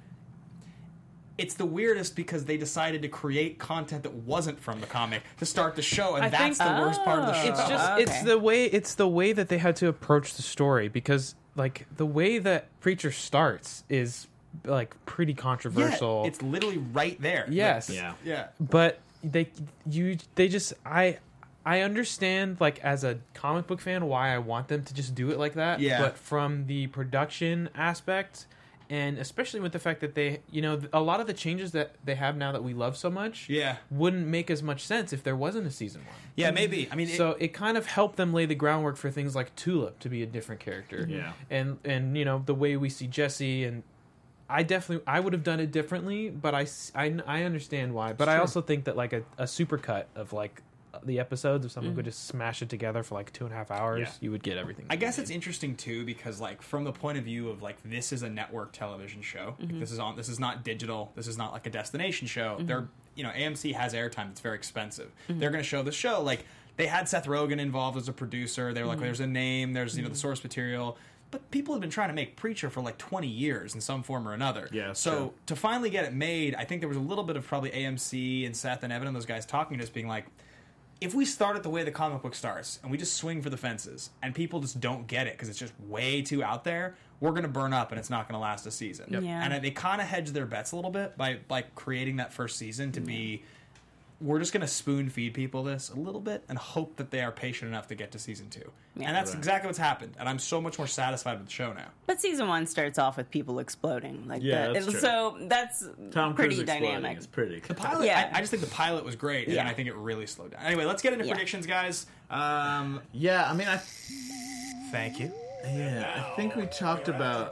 It's the weirdest because they decided to create content that wasn't from the comic to start the show, and I that's think- the worst part of the show. It's just Okay. it's the way it's the way that they had to approach the story because like the way that Preacher starts is like pretty controversial. Yeah, it's literally right there. Yes. Yeah. Yeah. But they you they just I I understand like as a comic book fan why I want them to just do it like that. Yeah. But from the production aspect and especially with the fact that they you know a lot of the changes that they have now that we love so much Yeah. wouldn't make as much sense if there wasn't a season one. Yeah, maybe. I mean, it, So it kind of helped them lay the groundwork for things like Tulip to be a different character. Yeah. And and you know the way we see Jesse and I definitely I would have done it differently, but I, s- I, I understand why. But I Sure. also think that like a, a supercut of like the episodes, if someone could just smash it together for like two and a half hours, Yeah. you would get everything. I you guess need. it's interesting too because, like, from the point of view of like this is a network television show. Like, this is on. This is not digital. This is not like a destination show. They're you know A M C has airtime that's very expensive. They're going to show the show like they had Seth Rogen involved as a producer. They were like, there's a name. There's you know the source material. But people have been trying to make Preacher for like twenty years in some form or another. Yeah, that's so true. to finally get it made, I think there was a little bit of probably A M C and Seth and Evan and those guys talking to us, being like, if we start it the way the comic book starts and we just swing for the fences and people just don't get it because it's just way too out there, we're going to burn up and it's not going to last a season. Yep. Yeah. And they kind of hedge their bets a little bit by like creating that first season to be, we're just going to spoon feed people this a little bit and hope that they are patient enough to get to season two. Yeah. And that's Right. exactly what's happened. And I'm so much more satisfied with the show now. But season one starts off with people exploding. Like Yeah, the, that's it- true. so that's Tom pretty Cruise exploding dynamic. is pretty. The pilot, Yeah. I, I just think the pilot was great, and Yeah. I think it really slowed down. Anyway, let's get into Yeah. predictions, guys. Um, Yeah, I mean, I thank you. yeah, I think we talked about.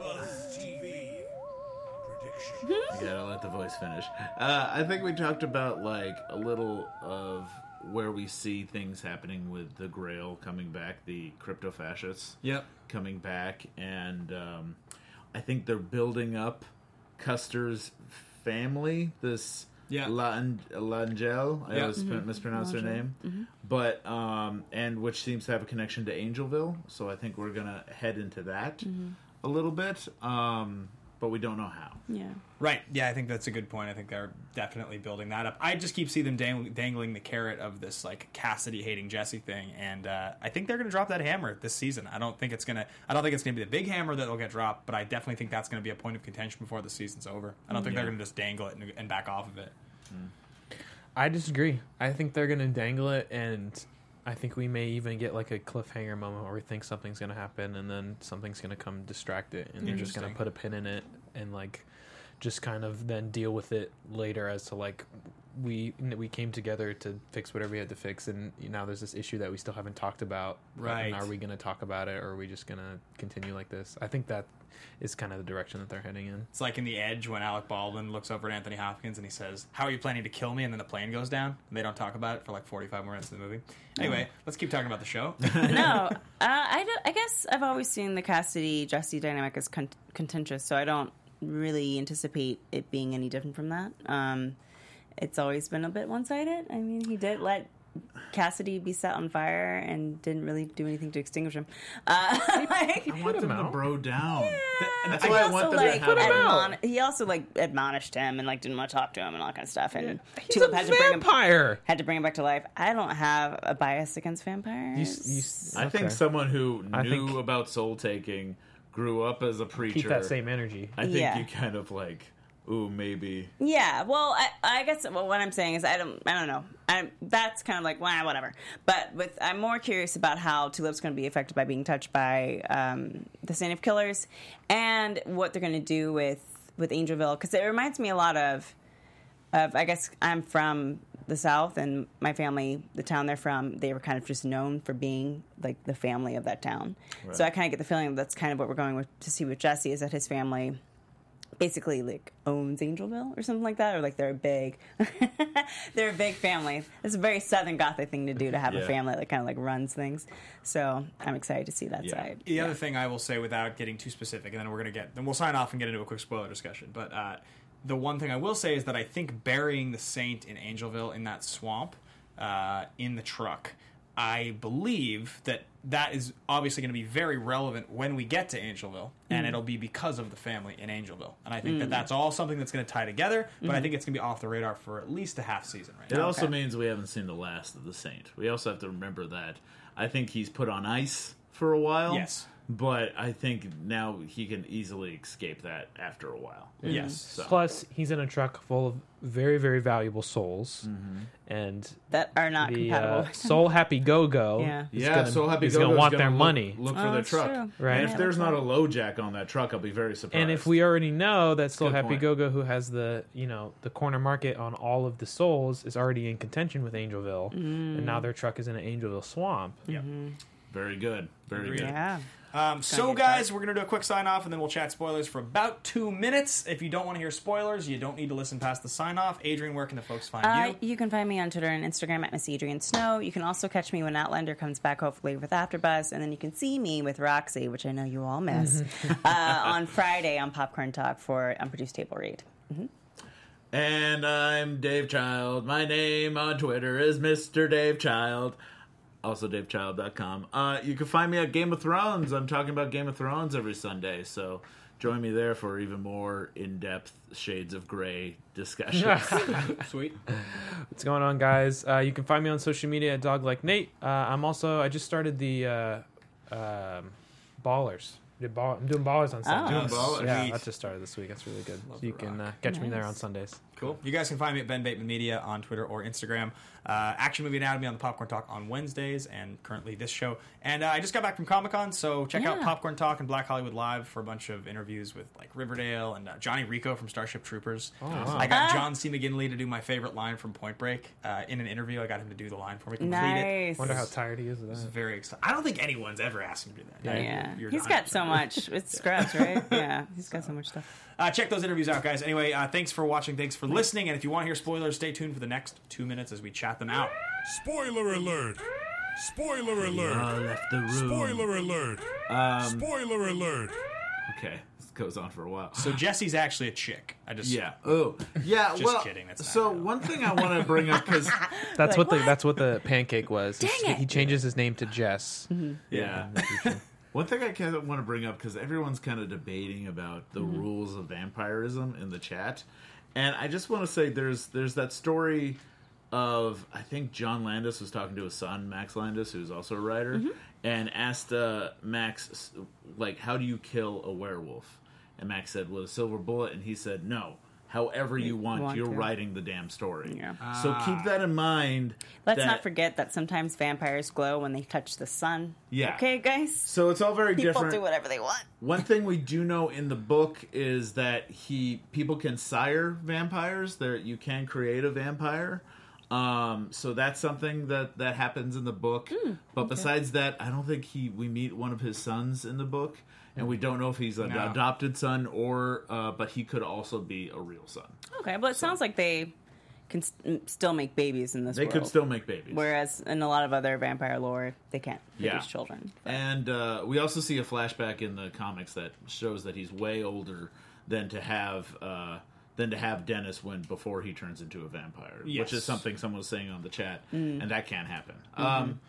You gotta let the voice finish. Uh, I think we talked about like a little of where we see things happening with the Grail coming back, the crypto fascists Yep. coming back, and um, I think they're building up Custer's family. This Yeah. Lan- Langell, I Yeah. always mispronounce her name, but um, and which seems to have a connection to Angelville. So I think we're gonna head into that a little bit, um, but we don't know how. Yeah. Right. Yeah, I think that's a good point. I think they're definitely building that up. I just keep seeing them dang- dangling the carrot of this like Cassidy hating Jesse thing, and uh, I think they're going to drop that hammer this season. I don't think it's gonna. I don't think it's going to be the big hammer that'll get dropped, but I definitely think that's going to be a point of contention before the season's over. I don't think Yeah. they're going to just dangle it and, and back off of it. I disagree. I think they're gonna dangle it, and I think we may even get like a cliffhanger moment where we think something's gonna happen, and then something's gonna come distract it, and they're just gonna Interesting. put a pin in it, and like just kind of then deal with it later as to like we we came together to fix whatever we had to fix, and now there's this issue that we still haven't talked about. Right. And are we gonna talk about it, or are we just gonna continue like this? I think that is kind of the direction that they're heading in. It's like in The Edge when Alec Baldwin looks over at Anthony Hopkins and he says, "How are you planning to kill me?" And then the plane goes down. And they don't talk about it for like forty-five more minutes of the movie. Anyway, let's keep talking about the show. No, uh, I, don't- I guess I've always seen the Cassidy Jesse dynamic as con- contentious, so I don't really anticipate it being any different from that. Um, it's always been a bit one-sided. I mean, he did let Cassidy be set on fire and didn't really do anything to extinguish him. Uh, like, I want them to out. bro down. yeah. That's And why he I want also, them like, to have admon- He also like admonished him and like didn't want to talk to him and all that kind of stuff. And He's Tulip a had to bring him vampire. had to bring him back to life. I don't have a bias against You, vampires. you, I think okay. someone who I knew think- about soul taking, grew up as a preacher. keep that same energy. I think Yeah. you kind of like, ooh, maybe. Yeah, well, I, I guess well, what I'm saying is I don't, I don't know. I'm, that's kind of like, well, whatever. But with, I'm more curious about how Tulip's going to be affected by being touched by um, the Stand of Killers, and what they're going to do with with Angelville, because it reminds me a lot of, of I guess I'm from the South, and my family, the town they're from, they were kind of just known for being like the family of that town. Right. So I kind of get the feeling that's kind of what we're going with to see with Jesse, is that his family basically like owns Angelville or something like that, or like they're a big they're a big family. It's a very Southern Gothic thing to do, to have Yeah. a family that kind of like runs things. So I'm excited to see that Yeah. side. The other thing I will say, without getting too specific, and then we're gonna get, then we'll sign off and get into a quick spoiler discussion. But uh, the one thing I will say is that I think burying the Saint in Angelville in that swamp, uh, in the truck, I believe that that is obviously going to be very relevant when we get to Angelville, and it'll be because of the family in Angelville. And I think that that's all something that's going to tie together, but I think it's going to be off the radar for at least a half season right It now. also Okay. means we haven't seen the last of the Saint. We also have to remember that. I think he's put on ice for a while. Yes. But I think now he can easily escape that after a while. Yes. So. Plus, he's in a truck full of very, very valuable souls, and That are not the compatible. uh, soul happy go go. Yeah. Yeah, so Happy He's Go gonna Go's want gonna their look, money. Look for Oh, the that's truck. true. Right. And Yeah, if there's that's not right. a low jack on that truck, I'll be very surprised. And if we already know that Soul Good Happy point. Go Go, who has the you know the corner market on all of the souls, is already in contention with Angelville, and now their truck is in an Angelville swamp. Yep. Very good. Very Agreed. good. Yeah. Um, so, get guys, dark. we're going to do a quick sign off, and then we'll chat spoilers for about two minutes. If you don't want to hear spoilers, you don't need to listen past the sign off. Adrian, where can the folks find Uh, you? you can find me on Twitter and Instagram at Miss Adrian Snow. You can also catch me when Outlander comes back, hopefully with AfterBuzz, and then you can see me with Roxy, which I know you all miss, uh, on Friday on Popcorn Talk for Unproduced Table Read. And I'm Dave Child. My name on Twitter is Mister Dave Child. Also dave child dot com. Uh, you can find me at Game of Thrones. I'm talking about Game of Thrones every Sunday, so join me there for even more in-depth shades of gray discussions. Sweet. What's going on, guys? Uh, you can find me on social media at Dog Like Nate. Uh, I'm also I just started the uh, um, Ballers. Did ball, I'm doing Ballers on Sunday. Oh. Doing Ballers. Yeah, Neat. that just started this week. That's really good. Love So you the can uh, rock. catch me there Nice. on Sundays. Cool. You guys can find me at Ben Bateman Media on Twitter or Instagram. Uh, Action Movie Anatomy on the Popcorn Talk on Wednesdays, and currently this show. And uh, I just got back from Comic Con, so check out Yeah. Popcorn Talk and Black Hollywood Live for a bunch of interviews with like Riverdale and uh, Johnny Rico from Starship Troopers. wow. I got Ah. John C. McGinley to do my favorite line from Point Break uh, in an interview. I got him to do the line for me. Complete it. Nice. Wonder how tired he is of It's that. very exciting. I don't think anyone's ever asked him to do that. Yeah. Yeah, You're- you're he's not got so sorry. much. It's Scrubs, right? Yeah, he's got so much stuff. Uh, check those interviews out, guys. Anyway, uh, thanks for watching. Thanks for listening. And if you want to hear spoilers, stay tuned for the next two minutes as we chat them out. Spoiler alert! Spoiler alert! Uh, left the room. Spoiler alert! Um, Spoiler alert! okay, this goes on for a while. So Jesse's actually a chick. I just Yeah. Oh, yeah. Just well, kidding, that's not so real. one thing I want to bring up because That's Like, what the what? that's what the pancake was. Dang he, it. he changes his name to Jess. yeah. in the future. One thing I kind of want to bring up, because everyone's kind of debating about the rules of vampirism in the chat, and I just want to say there's there's that story of, I think John Landis was talking to his son Max Landis, who's also a writer, and asked uh, Max, like, how do you kill a werewolf? And Max said, with a silver bullet, and he said, no. However you want, want you're to. writing the damn story. Yeah. So keep that in mind. Let's that- not forget that sometimes vampires glow when they touch the sun. Yeah. Okay, guys? So it's all very People different. do whatever they want. One thing we do know in the book is that he people can sire vampires. There, you can create a vampire. Um, so that's something that, that happens in the book. but besides that, I don't think he we meet one of his sons in the book, and we don't know if he's an No. adopted son or. Uh, but he could also be a real son. Okay, well, it sounds like they can st- still make babies in this They world. could still make babies. Whereas in a lot of other vampire lore, they can't produce Yeah. children. And uh, we also see a flashback in the comics that shows that he's way older than to have uh, than to have Dennis win before he turns into a vampire, Yes. which is something someone was saying on the chat, Mm. and that can't happen. Mm-hmm. Um,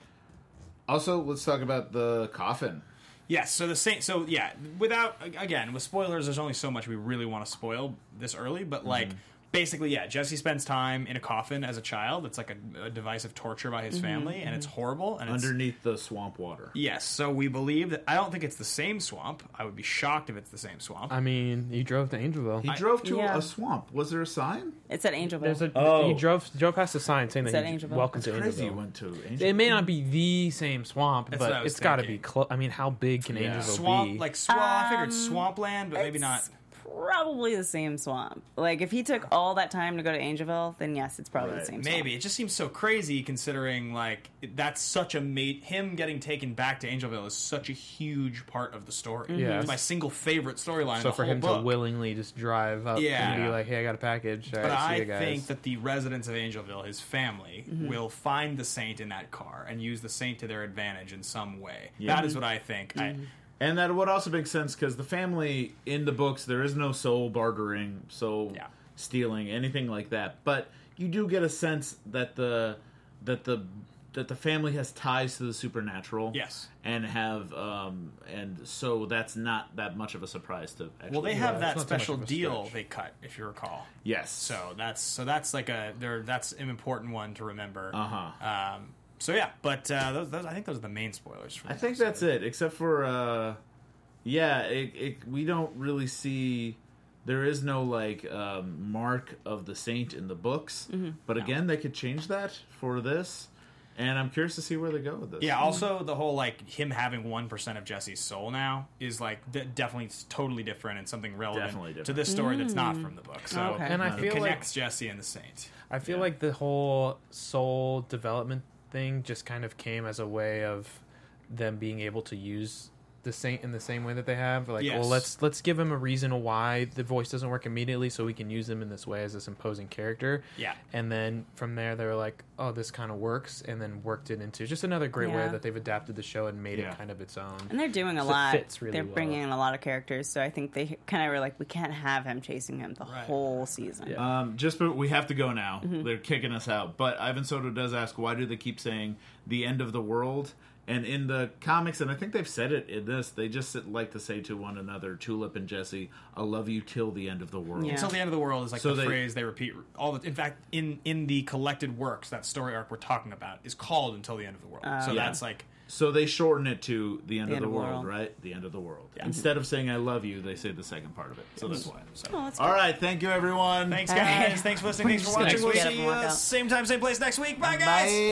also, let's talk about the coffin. Yes, so the same. So yeah, without again with spoilers, there's only so much we really want to spoil this early. But like, basically, yeah, Jesse spends time in a coffin as a child. It's like a, a device of torture by his family, and it's horrible. And it's, Underneath the swamp water. yes, so we believe that. I don't think it's the same swamp. I would be shocked if it's the same swamp. I mean, he drove to Angelville. He drove to Yeah. a swamp. Was there a sign? It's at Angelville. There's a Oh. he drove drove past a sign saying Is that that he Angelville? welcome It's to crazy you Angelville. went to Angel. It may not be the same swamp, That's what I but was it's got to be thinking. close. I mean, how big can Yeah. Angelville swamp, be? like swamp. I figured swampland, but maybe It's not. Probably the same swamp. Like, if he took all that time to go to Angelville, then yes, it's probably Right. the same Maybe swamp. it just seems so crazy considering like that's such a mate. Him getting taken back to Angelville is such a huge part of the story. Yeah. It's my single favorite storyline. in So the for whole him book. to willingly just drive up Yeah. and be like, "Hey, I got a package." All But right, see I you guys. think that the residents of Angelville, his family, Mm-hmm. will find the saint in that car and use the saint to their advantage in some way. Yeah. That is what I think. Mm-hmm. I, And that would also make sense because the family in the books, there is no soul bartering, soul Yeah. stealing, anything like that. But you do get a sense that the that the that the family has ties to the supernatural. Yes. and have um and so that's not that much of a surprise to. Actually well, they hear. have it's that not too much special of a deal stretch. they cut, if you recall. Yes. So that's so that's like a there. That's an important one to remember. Uh huh. Um, so yeah, but uh, those, those I think those are the main spoilers. From I this think episode. that's it, except for uh, yeah, it, it, we don't really see. There is no like um, mark of the saint in the books, but again, they could change that for this, and I'm curious to see where they go with this. Yeah. Also, the whole like him having one percent of Jesse's soul now is like d- definitely s- totally different and something relevant Definitely different. to this story that's not from the book. So Okay. and I it feel like connects Jesse and the saint. I feel Yeah. like the whole soul development thing just kind of came as a way of them being able to use the saint in the same way that they have. Like, Yes. well, let's let's give him a reason why the voice doesn't work immediately, so we can use him in this way as this imposing character. Yeah. And then from there, they were like, "Oh, this kind of works," and then worked it into just another great way Yeah. that they've adapted the show and made Yeah. it kind of its own. And they're doing a So it lot. fits really they're well. bringing in a lot of characters, so I think they kind of were like, we can't have him chasing him the Right. whole season. Yeah. Um, just but we have to go now. They're kicking us out. But Ivan Soto does ask, why do they keep saying the end of the world? And in the comics, and I think they've said it in this, they just like to say to one another, Tulip and Jesse, "I'll love you till the end of the world." Yeah. Until the end of the world is like So the they- phrase they repeat all the. In fact, in in the collected works, that story arc we're talking about is called "Until the End of the World." so Yeah. that's like So they shorten it to the end The of end the of the world, world. right? The end of the world. Instead of saying "I love you," they say the second part of it. So that's why. so. Oh, that's All right, thank you, everyone. Thanks, Hey. guys. Thanks for listening. Thanks for We're watching. just We'll gonna see get you up and walk uh, out. same time, same place next week. Bye, guys. Bye.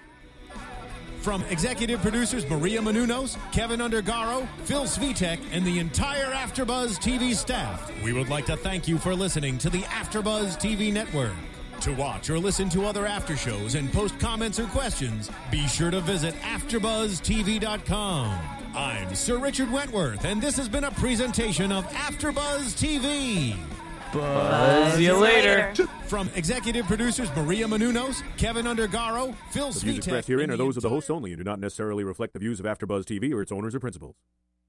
From executive producers Maria Menounos, Kevin Undergaro, Phil Svitek, and the entire AfterBuzz T V staff, we would like to thank you for listening to the AfterBuzz T V network. To watch or listen to other after shows and post comments or questions, be sure to visit after buzz T V dot com. I'm Sir Richard Wentworth, and this has been a presentation of AfterBuzz T V. Buzz you later. From executive producers Maria Menounos, Kevin Undergaro, Phil The views Svitek, expressed herein and are the those of the hosts only and do not necessarily reflect the views of AfterBuzz T V or its owners or principals.